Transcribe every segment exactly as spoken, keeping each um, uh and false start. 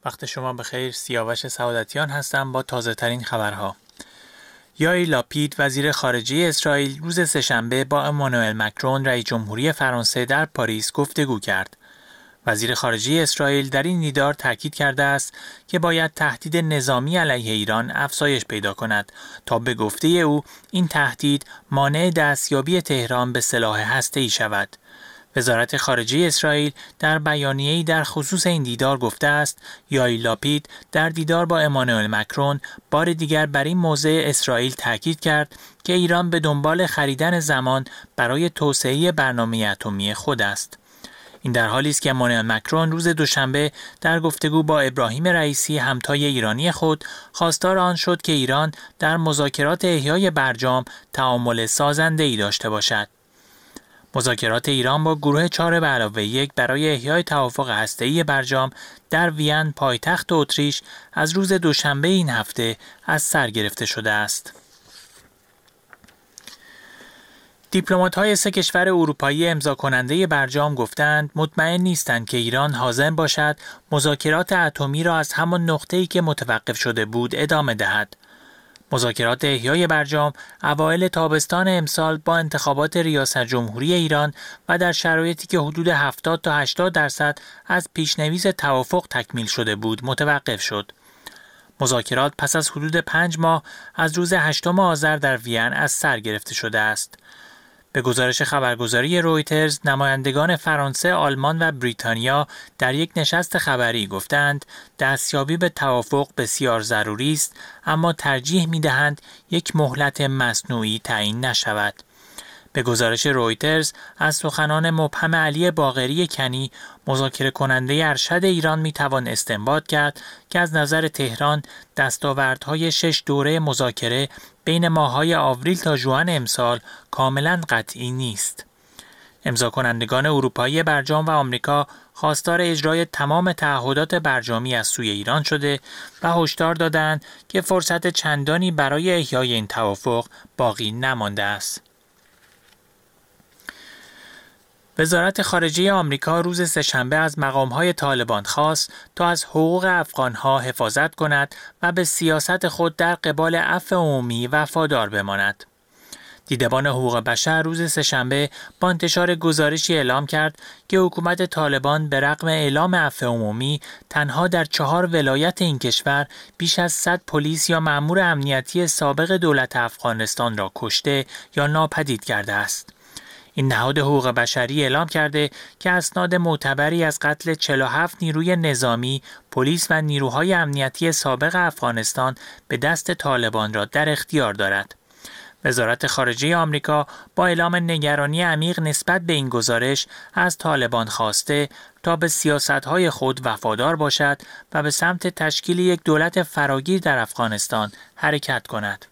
وقت شما بخیر. سیاوش سعادتیان هستم با تازه ترین خبرها. یائیر لاپید وزیر خارجه اسرائیل روز سه‌شنبه با امانوئل مکرون رئیس جمهوری فرانسه در پاریس گفتگو کرد. وزیر خارجه اسرائیل در این دیدار تاکید کرده است که باید تهدید نظامی علیه ایران افزایش پیدا کند تا به گفته او این تهدید مانع دستیابی تهران به سلاح هسته‌ای شود. وزارت خارجه اسرائیل در بیانیه‌ای در خصوص این دیدار گفته است یائیر لاپید در دیدار با امانوئل مکرون بار دیگر بر این موضع اسرائیل تاکید کرد که ایران به دنبال خریدن زمان برای توسعه برنامه اتمی خود است. این در حالی است که امانوئل مکرون روز دوشنبه در گفتگو با ابراهیم رئیسی همتای ایرانی خود خواستار آن شد که ایران در مذاکرات احیای برجام تعامل سازنده‌ای داشته باشد. مذاکرات ایران با گروه چهار به علاوه یک برای احیای توافق هسته‌ای برجام در وین پایتخت اتریش از روز دوشنبه این هفته از سر گرفته شده است. دیپلمات‌های سه کشور اروپایی امضا کننده برجام گفتند مطمئن نیستند که ایران حاضر باشد مذاکرات اتمی را از همان نقطه‌ای که متوقف شده بود ادامه دهد. مذاکرات احیای برجام اوایل تابستان امسال با انتخابات ریاست جمهوری ایران و در شرایطی که حدود هفتاد تا هشتاد درصد از پیشنویس توافق تکمیل شده بود متوقف شد. مذاکرات پس از حدود پنج ماه از روز هشتم آذر در وین از سر گرفته شده است. به گزارش خبرگزاری رویترز، نمایندگان فرانسه، آلمان و بریتانیا در یک نشست خبری گفتند دستیابی به توافق بسیار ضروری است، اما ترجیح می‌دهند یک مهلت مصنوعی تعیین نشود. به گزارش رویترز از سخنان مبهم علی باقری کنی، مذاکره کننده ارشد ایران میتوان استنباط کرد که از نظر تهران دستاوردهای شش دوره مذاکره بین ماه‌های آوریل تا ژوئن امسال کاملا قطعی نیست. امضا کنندگان اروپایی برجام و آمریکا خواستار اجرای تمام تعهدات برجامی از سوی ایران شده و هشدار دادند که فرصت چندانی برای احیای این توافق باقی نمانده است. وزارت خارجه آمریکا روز سه‌شنبه از مقام‌های طالبان خواست تا از حقوق افغان‌ها حفاظت کند و به سیاست خود در قبال عفو عمومی وفادار بماند. دیدبان حقوق بشر روز سه‌شنبه با انتشار گزارشی اعلام کرد که حکومت طالبان به رغم اعلام عفو عمومی تنها در چهار ولایت این کشور بیش از صد پلیس یا مأمور امنیتی سابق دولت افغانستان را کشته یا ناپدید کرده است. این نهاد حقوق بشری اعلام کرده که اسناد معتبری از قتل چهل و هفت نیروی نظامی، پلیس و نیروهای امنیتی سابق افغانستان به دست طالبان را در اختیار دارد. وزارت خارجه آمریکا با اعلام نگرانی عمیق نسبت به این گزارش از طالبان خواسته تا به سیاست‌های خود وفادار باشد و به سمت تشکیل یک دولت فراگیر در افغانستان حرکت کند.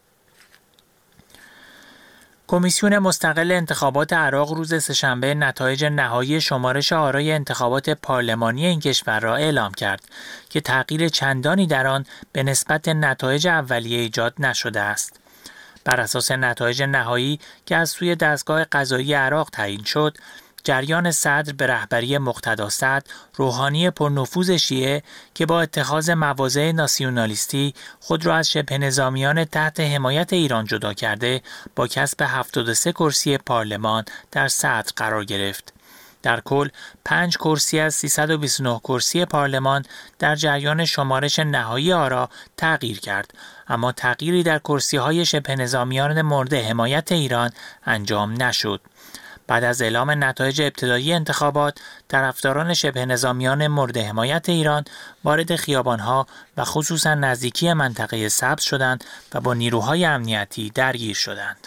کمیسیون مستقل انتخابات عراق روز سه‌شنبه نتایج نهایی شمارش آرای انتخابات پارلمانی این کشور را اعلام کرد که تغییر چندانی در آن به نسبت نتایج اولیه ایجاد نشده است. بر اساس نتایج نهایی که از سوی دستگاه قضایی عراق تعیین شد، جریان صدر به رهبری مقتدا صدر، روحانی پرنفوذ شیعه که با اتخاذ مواضع ناسیونالیستی خود را از شبه نظامیان تحت حمایت ایران جدا کرده، با کسب هفتاد و سه کرسی پارلمان در صدر قرار گرفت. در کل پنج کرسی از سیصد و بیست و نه کرسی پارلمان در جریان شمارش نهایی آرا تغییر کرد، اما تغییری در کرسی‌های شبه نظامیان مورد حمایت ایران انجام نشد. بعد از اعلام نتایج ابتدایی انتخابات، طرفداران شبه نظامیان مورد حمایت ایران وارد خیابان‌ها و خصوصا نزدیکی منطقه سبز شدند و با نیروهای امنیتی درگیر شدند.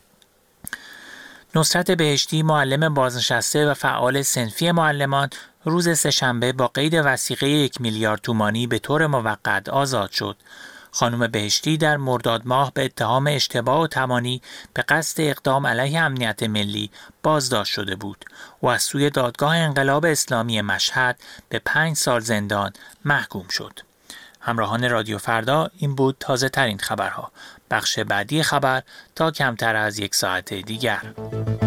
نصرت بهشتی، معلم بازنشسته و فعال صنفی معلمان، روز سه‌شنبه با قید وثیقه یک میلیارد تومانی به طور موقت آزاد شد. خانم بهشتی در مرداد ماه به اتهام اشتباه و تمانی به قصد اقدام علیه امنیت ملی بازداشت شده بود و از سوی دادگاه انقلاب اسلامی مشهد به پنج سال زندان محکوم شد. همراهان رادیو فردا، این بود تازه ترین خبرها. بخش بعدی خبر تا کمتر از یک ساعت دیگر.